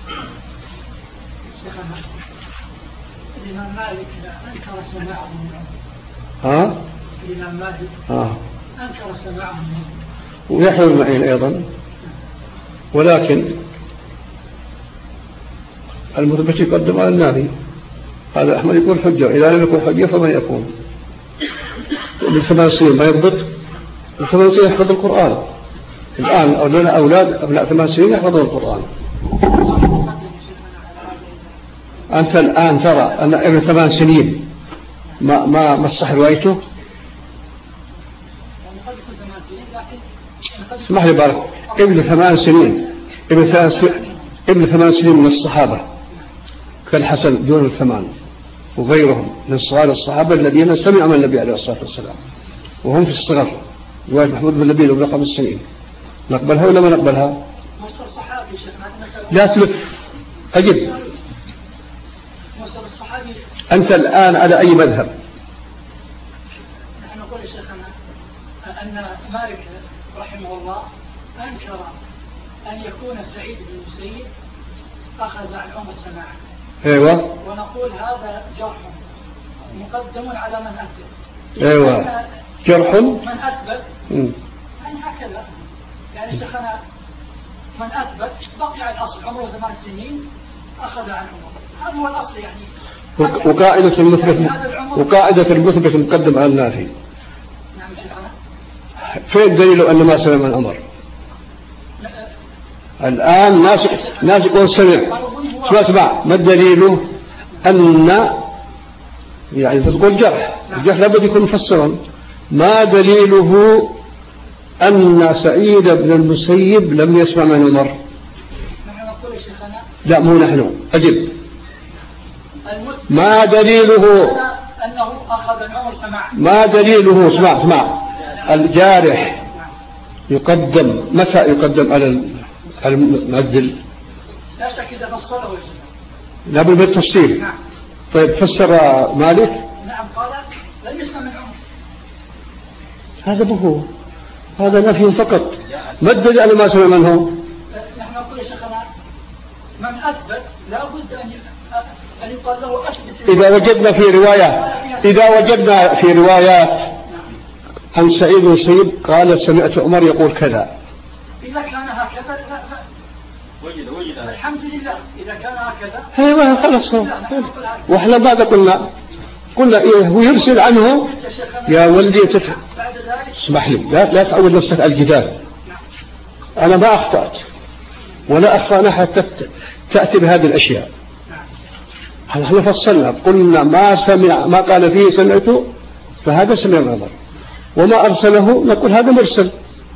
الإمام مالك أنكر سماعه من ها؟ الإمام مالك ها؟ أنكر سماعه من ويحيى بن معين أيضا، ولكن المثبت يقدم على النافي. هذا أحمد يقول حجة، إذا لم يكن حجة فمن يكون؟ بالثمان سنين ما يضبط، بالثمان سنين يحفظ القرآن. الآن أولاد أولاد أبناء ثمان سنين يحفظون القرآن. أنت الآن ترى أن ابن ثمان سنين ما ما ما صح روايته؟ اسمح لي بارك، ابن ثمان سنين ابن ثمان سنين ابن ثمان سنين من الصحابة كالحسن دون الثمان وغيرهم من صغار الصحابة الذين سمعوا من النبي عليه الصلاة والسلام وهم في الصغر. رواية محمود بن لبيد ابن خمس سنين نقبلها ولا ما نقبلها؟ لا تلف، أجب. أنت الآن على أي مذهب؟ نحن نقول يا شيخنا أن مالك رحمه الله أنكر أن يكون سعيد بن المسيب أخذ عن عمر سماعه. أيوة. ونقول هذا جرح مقدم على من أثبت. أيوة. جرح من أثبت يعني هكذا، يعني شيخنا من أثبت بقي على الأصل عمره ثمان سنين أخذ عن عمر، هذا هو الأصل يعني. وقاعدة المثبت وقاعدة المثبت مقدم على النافي. نعم شيخنا. فين دليل أن ما سمع من عمر؟ الآن ناس ناس يقول سمع. اسمع اسمع، ما الدليل أن يعني تقول جرح، الجرح لابد يكون مفسرا. ما دليله أن سعيد بن المسيب لم يسمع من عمر؟ نحن نقول يا شيخنا. لا مو نحن، أجب. ما دليله أنه أخذ عمر سماع؟ ما دليله؟ اسمع اسمع، الجارح يقدم متى يقدم على المعدل؟ لا شك إذا فسره يا شيخ. لا بد من التفسير. نعم. طيب فسر مالك؟ نعم قال لم يسمع من عمر. هذا هو، هذا نفي فقط. ما الدليل أنه ما سمع منه؟ نحن نقول يا شيخنا من أثبت لا بد أن أن يقال له أثبت. إذا وجدنا في رواية إذا وجدنا في روايات عن سعيد بن المسيب قال سمعت عمر يقول كذا، إذا كان هكذا وجد وجد الحمد لله. إذا كان هكذا ايوه خلاص. واحنا ماذا قلنا؟ قلنا إيه هو يرسل عنه. يا ولدي تت... اسمح لي، لا, لا تعود نفسك على الجدال. أنا ما أخطأت ولا أخطأنا حتى تأتي بهذه الأشياء. نحن فصلنا قلنا ما سمع ما قال فيه سمعته فهذا سمع عمر، وما أرسله نقول هذا مرسل.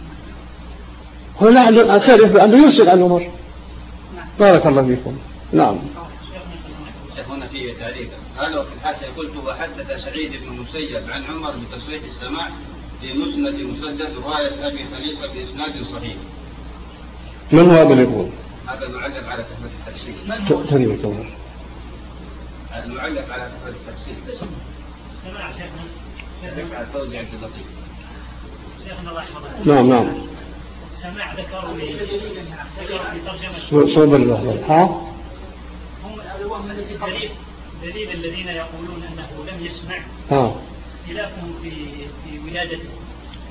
هنا نعترف بأنه يرسل عن عمر. بارك الله فيكم. نعم. هنا في تعليق قال وفي الحاشية قلت وحدث سعيد بن المسيب عن عمر بتصريح السماع في مسند مسدد رواية أبي خليفة بإسناد صحيح. من هو هذا اللي يقول؟ هذا معلق على تحفة التفسير. تنوي كمان. المعلق على تحفة التفسير. السماع شيخنا. شيخنا فوزي عبد اللطيف. شيخنا الله يحفظه. نعم نعم. السماع ذكروا لي ذكروا في ترجمة. صوب الله. ها؟ هم الدليل دليل الذين يقولون أنه لم يسمع. ها. اختلافهم في في ولادته.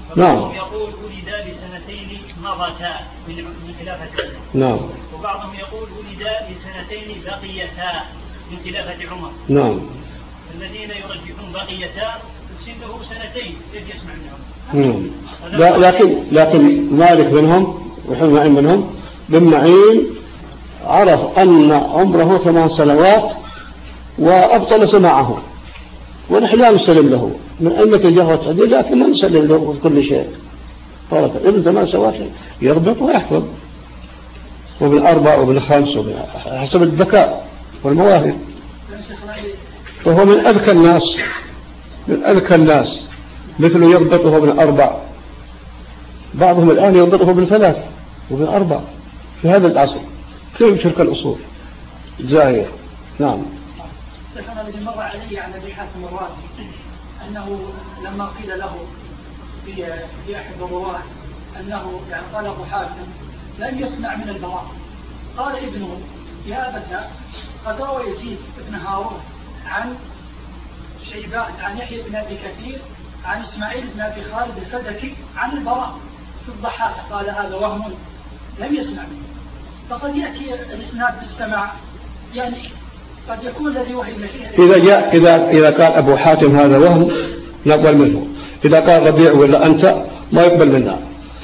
وبعضهم يقول ولد لسنتين مضتا من من خلافة عمر. نعم. وبعضهم يقول ولد لسنتين بقيتا من خلافة عمر. نعم. الذين يرجحون بقيتا سنه سنتين كيف يسمع منهم؟ نعم. لا لكن لكن مالك منهم وحين معين منهم بن معين عرف أن عمره ثمان سنوات وأبطل سماعه، ونحن لا نسلم له من أئمة الجهر والتعديل، لكن ما نسلم له في كل شيء. فرق ابن ثمان سنوات يربط ويحفظ، ومن أربع ومن خمس ومن حسب الذكاء والمواهب، وهو من أذكى الناس من أذكى الناس مثله يربطه من أربع، بعضهم الآن يربطه من ثلاث ومن أربع في هذا العصر. كيف تلك الأصول زاهية؟ نعم. شيخنا الذي مر علي عن أبي حاتم الرازي أنه لما قيل له في في أحد الرواة أنه يعني قال أبو حاتم لم يسمع من البراء، قال ابنه يا أبتا قد روى يزيد بن هارون عن شيبان عن يحيى بن أبي كثير عن إسماعيل بن أبي خالد الفدكي عن البراء في الضحاك، قال هذا وهم لم يسمع منه. فقد يأتي الإسناد بالسماع، يعني قد يكون الذي وهم فيه إذا جاء إذا إذا قال أبو حاتم هذا وهم نقبل منه، إذا قال ربيع ولا أنت ما يقبل منا.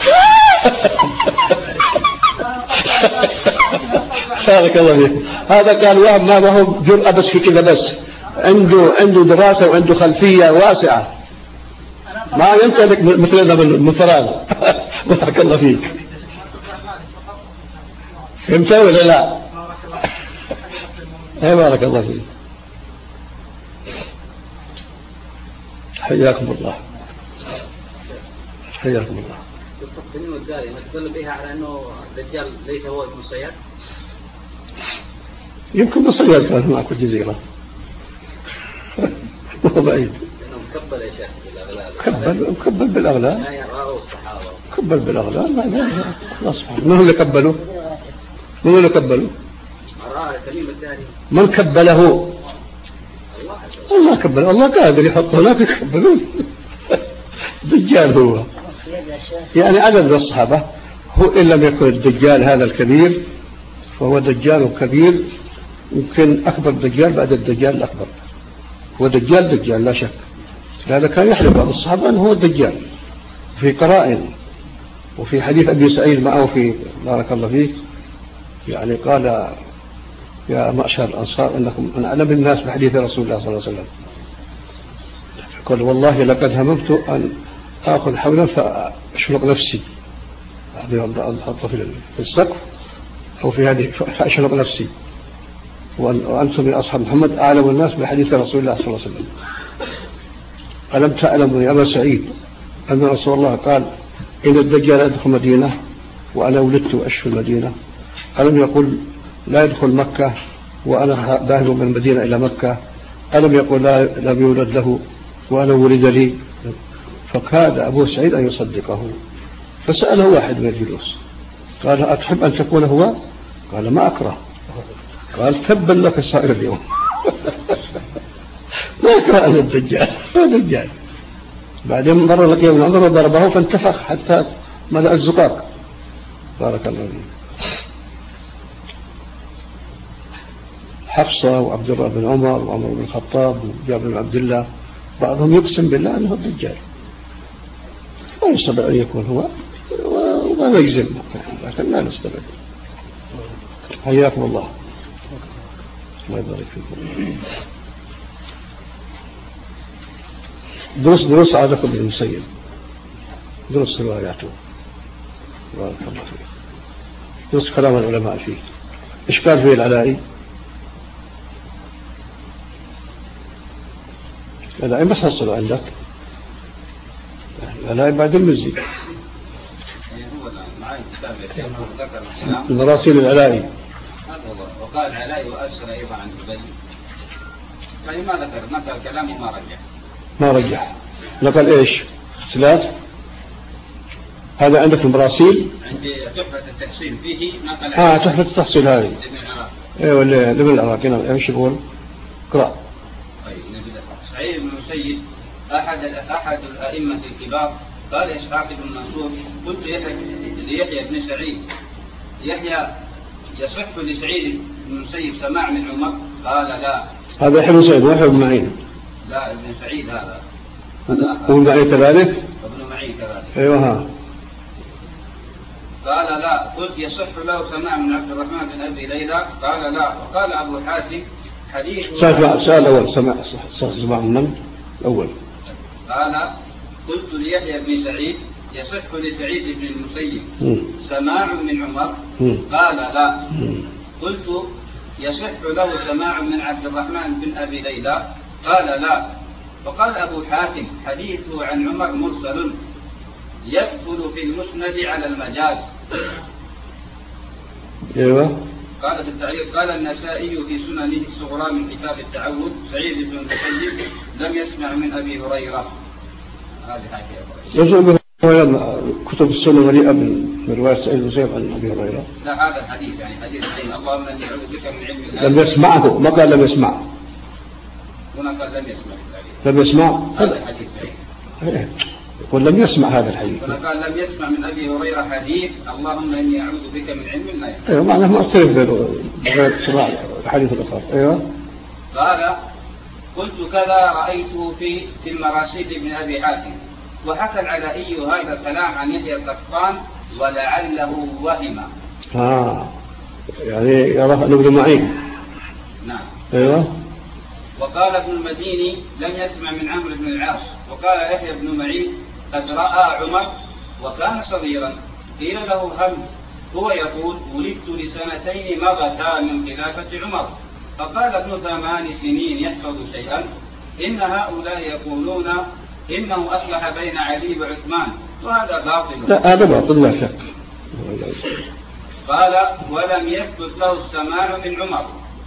بارك الله فيك. هذا كان وهم، ما وهم جرأة بس في كذا، بس عنده عنده دراسة وعنده خلفية واسعة، ما يمتلك مثلنا من فراغ. بارك الله فيك. فهمت ولا لا؟ اي بارك الله فيك. حياكم الله حياكم الله. قصة تميم الداري نستدل بها على أنه الدجال ليس هو ابن صياد؟ يمكن بالصياد كان هناك الجزيرة. هو بعيد. لأنه مكبل يا شيخ بالأغلال. مكبل مكبل بالأغلال. لا يراه الصحابة. كبل بالأغلال. ما لا خلاص. من هو اللي كبله؟ من هو اللي كبله؟ رأى تميم الداري. من كبله؟ الله الله كبله. الله قادر يحطه هناك يكبلون. دجال هو. يعني عدد الصحابة هو إن لم يكن الدجال هذا الكبير فهو دجال كبير، يمكن أكبر دجال بعد الدجال الأكبر. هو دجال دجال لا شك. لهذا كان يحلف بعض الصحابة أنه هو الدجال في قرائن. وفي حديث أبي سعيد معه في بارك الله فيك يعني قال يا معشر الأنصار أنكم من أعلم الناس بحديث رسول الله صلى الله عليه وسلم. قال والله لقد هممت أن آخذ حولا فأشرق نفسي، يعني أحطه في السقف أو في هذه فأشرق نفسي، وأنتم يا أصحاب محمد أعلم الناس بحديث رسول الله صلى الله عليه وسلم. ألم تعلموا يا أبا سعيد أن رسول الله قال إن الدجال يدخل مدينة وأنا ولدت وأشفي المدينة؟ ألم يقول لا يدخل مكة وأنا ذاهب من المدينة إلى مكة؟ ألم يقول لا لم يولد له وأنا ولد لي؟ فكاد أبو سعيد أن يصدقه، فسأله واحد من الجلوس قال أتحب أن تكون هو؟ قال ما أكره. قال تبا لك سائر اليوم. ما أكره أنا الدجال، هو دجال. بعدين مر لقيه ابن عمر وضربه فانتفخ حتى ملأ الزقاق. بارك الله فيك. حفصة وعبد الله بن عمر وعمر بن الخطاب وجابر بن عبد الله بعضهم يقسم بالله أنه الدجال، لا يستطيع أن يكون هو وما نجزم، لكن لا نستبعد. حياكم الله. الله يبارك فيكم. دروس دروس عادكم ابن المسيب، دروس رواياته بارك الله فيه، دروس كلام العلماء فيه. إيش قال فيه العلائي؟ العلائي ما تحصلوا عندك؟ العلائي بعد المزي المراسيل العلائي. وقال العلائي وأرسل أيضا عن جبل، يعني ما ذكر نقل كلام وما رجح ما رجح نقل إيش؟ ثلاث. هذا عندك المراسيل؟ عندي تحفة التحصيل فيه نقل. آه تحفة التحصيل هذه. ايوه اللي من العراق هنا ايش يقول؟ اقرأ. طيب نبدأ. سعيد بن المسيب أحد أحد الأئمة الكبار قال إسحاق بن منصور قلت ليحيى بن سعيد يحيى يصح لسعيد بن المسيب سماع من عمر؟ قال لا. هذا يحيى بن سعيد ويحيى بن معين. لا ابن سعيد هذا. وابن معين كذلك؟ ابن معين كذلك. ايوه ها. قال لا. قلت يصح له سماع من عبد الرحمن بن ابي ليلى؟ قال لا. وقال ابو حاتم حديث سؤال الاول سماع سماع من الاول. قال قلت ليحيى بن سعيد يصح لسعيد بن المسيب سماع من عمر؟ قال لا. قلت يصح له سماع من عبد الرحمن بن ابي ليلى؟ قال لا. وقال ابو حاتم حديثه عن عمر مرسل يدخل في المسند على المجاز. ايوه. قال في التعليق قال النسائي في سننه الصغرى من كتاب التعود سعيد بن المسيب لم يسمع من ابي هريره. هذه حكايه يجوز كتب السنه مليئه من روايه سعيد بن المسيب عن ابي هريره. لا هذا الحديث يعني حديث حين اللهم اني اعوذ بك من علم الله. لم يسمعه ما قال لم يسمع. هنا قال لم يسمع. لم يسمع. هذا الحديث بعيد. يقول لم يسمع هذا الحديث. هنا قال لم يسمع من ابي هريره حديث اللهم اني اعوذ بك من علم لا يعلم. ايوه معناه مختلف بين سماع الحديث الاخر. ايوه. قال قلت كذا رايته في في المراسيل ابن ابي حاتم وحكى العلائي هذا الكلام عن يحيى القطان ولعله وهم. اه يعني يرى ابن معين. نعم. ايوه. وقال ابن المديني لم يسمع من عمرو بن العاص. وقال يحيى بن معين قد راى عمر وكان صغيرا قيل له هم هو يقول ولدت لسنتين مضتا من خلافه عمر فقال ابن ثمان سنين يحفظ شيئا ان هؤلاء يقولون انه اصلح بين علي وعثمان وهذا باطل. لا هذا باطل لا شك. قال ولم يثبت له السماع من عمر.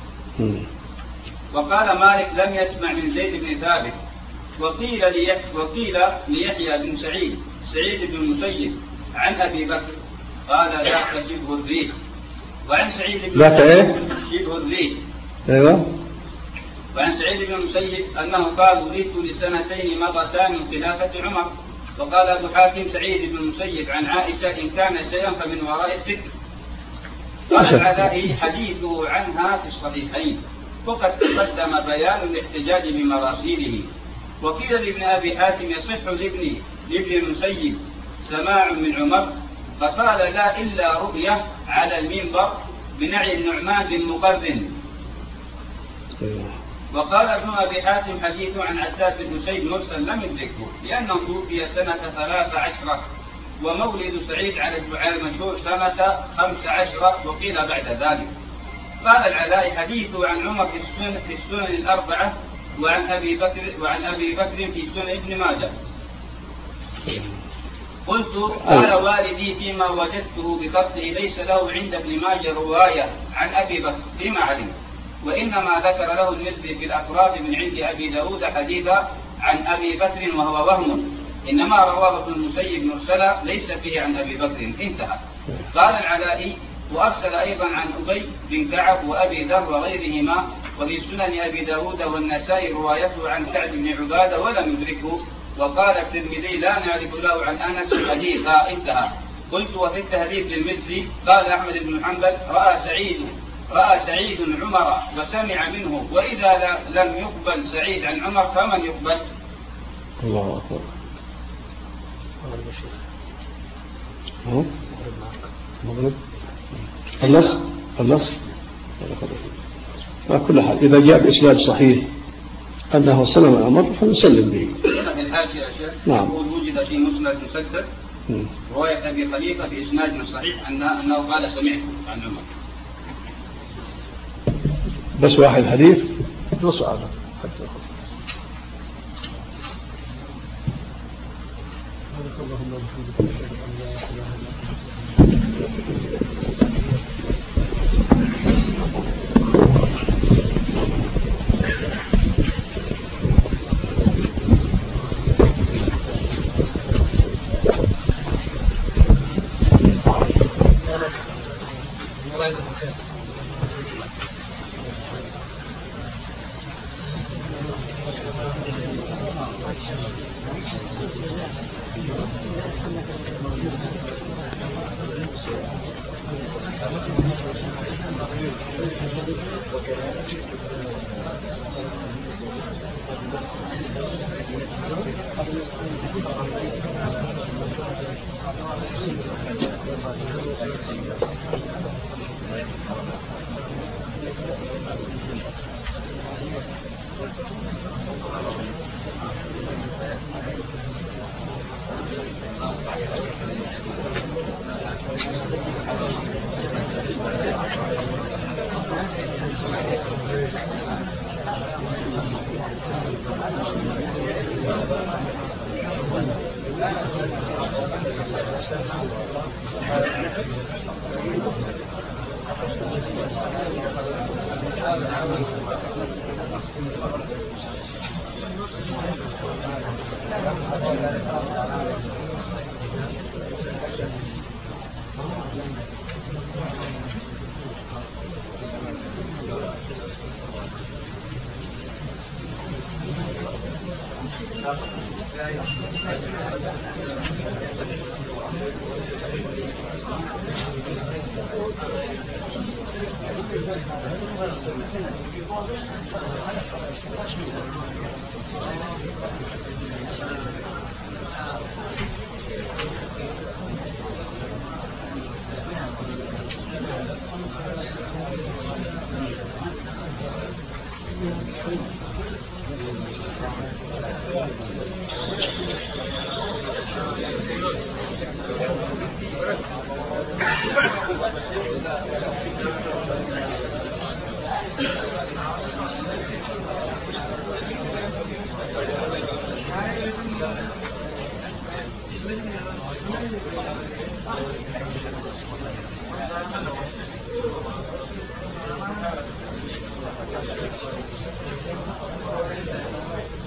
وقال مالك لم يسمع من زيد بن ثابت. وقيل وقيل ليحيى بن سعيد سعيد بن المسيب عن ابي بكر قال ذاك شبه الريح. وعن سعيد بن ذاك شبه الريح. ايوه. وعن سعيد بن المسيب انه قال ولدت لسنتين مضتا من خلافه عمر. وقال ابو حاتم سعيد بن المسيب عن عائشه ان كان شيئا فمن وراء الستر. قال العلائي حديثه عنها في الصحيحين وقد تقدم بيان الاحتجاج بمراسيله. وقيل لابن ابي حاتم يصح لابن لابن المسيب سماع من عمر فقال لا الا رؤيه على المنبر بنعي النعمان بن مقرن. وقال ابن ابي حاتم حديث عن عتاب بن سيد مرسل لم يدركه لانه توفي سنه ثلاث عشره ومولد سعيد على المشهور سنه خمس عشره وقيل بعد ذلك. قال العلاء حديثه عن عمر في السنن في السنن الاربعه وعن ابي بكر وعن ابي بكر في سنن ابن ماجه. قلت قال والدي فيما وجدته بفضله ليس له عند ابن ماجه روايه عن ابي بكر فيما علم وانما ذكر له المزي في الاطراف من عند ابي داود حديثا عن ابي بكر وهو وهم انما رواه ابن المسيب مرسلا ليس فيه عن ابي بكر انتهى. قال العلائي وأرسل أيضا عن أبي بن كعب وأبي ذر وغيرهما وفي سنن أبي داود والنسائي روايته عن سعد بن عبادة ولم يدركه. وقال الترمذي لا نعرف له عن أنس حديثا انتهى. قلت وفي التهذيب للمزي قال أحمد بن حنبل رأى سعيد رأى سعيد عمر وسمع منه وإذا لم يقبل سعيد عن عمر فمن يقبل؟ الله أكبر. هو مغرب خلص خلص على كل حال إذا جاء بإسناد صحيح أنه سلم عمر فنسلم به. نعم. وجد في مسند مسدد رواية أبي خليفة في إسناد صحيح أنه قال سمعت عن عمر. بس واحد حديث نص على حتى اللهم وبحمدك اشهد ان لا اله الا انت Thank you. Thank you.